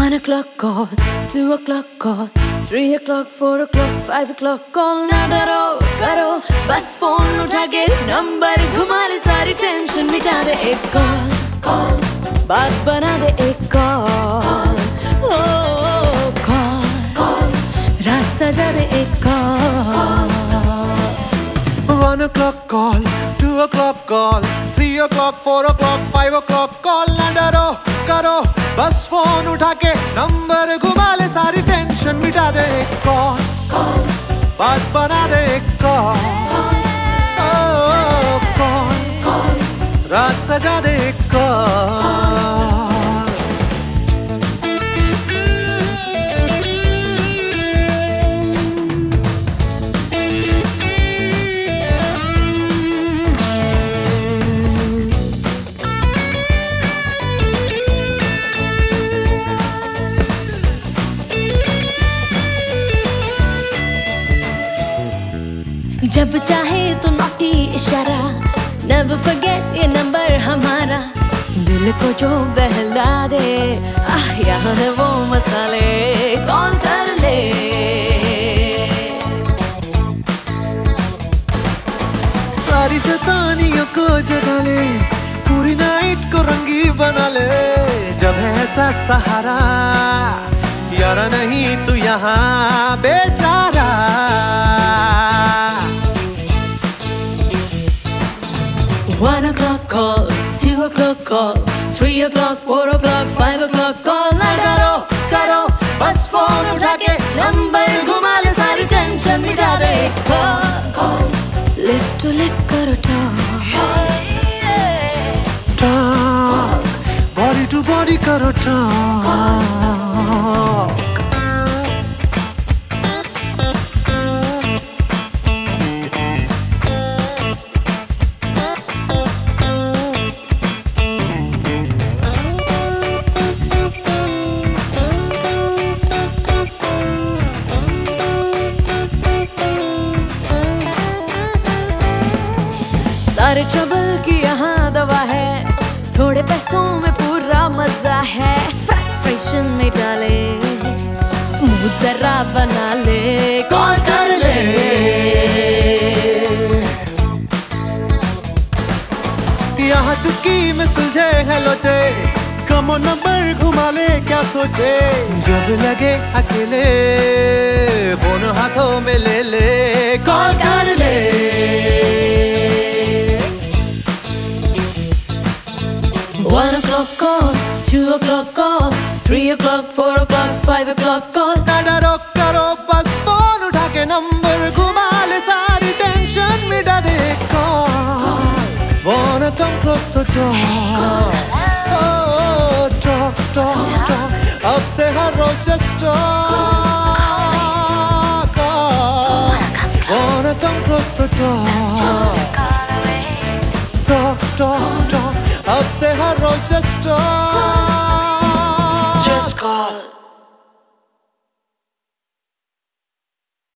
o'clock call, 2 o'clock call, 3 o'clock, 4 o'clock, 5 o'clock call ना डरो करो बस फोन उठा के नंबर घुमा ले सारी टेंशन मिटा दे एक कॉल बात बना दे एक कॉल कॉल रात सजा दे एक call 1 o'clock call, 2 o'clock call, 3 o'clock, 4 o'clock, 5 o'clock call ना डरो करो बस फोन उठा के नंबर घुमा ले सारी टेंशन मिटा दे एक कॉल बात बना दे एक कॉल रात सजा दे एक कॉल जब चाहे तो नोटी इशारा Never forget ये नंबर हमारा दिल को जो बहला दे यहाँ है वो मसाले कॉल कर ले सारी शैतानियों को जगा ले पूरी नाइट को रंगी बना ले जब है ऐसा सहारा यारा नहीं तू यहाँ बेचारा 1 o'clock call, 2 o'clock call, 3 o'clock, 4 o'clock, 5 o'clock call ना डरो करो बस फोन उठा के नंबर घुमा ले सारी टेंशन मिटा दे कॉल लिप टू लिप करो टॉक बॉडी टू बॉडी करो टॉक सारे ट्रबल की यहाँ दवा है थोड़े पैसों में पूरा मजा है फ्रस्ट्रेशन में डाले मूड जरा बना ले कॉल कर ले यहाँ चुटकी में सुलझे है लोटे कमो नंबर घुमा ले क्या सोचे जब लगे अकेले फोन हाथों में ले ले कॉल कर ले 1 o'clock call, 2 o'clock call, 3 o'clock, 4 o'clock, 5 o'clock call ना डरो करो बस फोन उठा के नंबर घुमा ले सारी टेंशन मिटा दे call Wanna come close the door Oh, talk, talk, talk अब से हर रोज just talk Wanna come close the door Talk, talk, talk अब से हर रोज just talk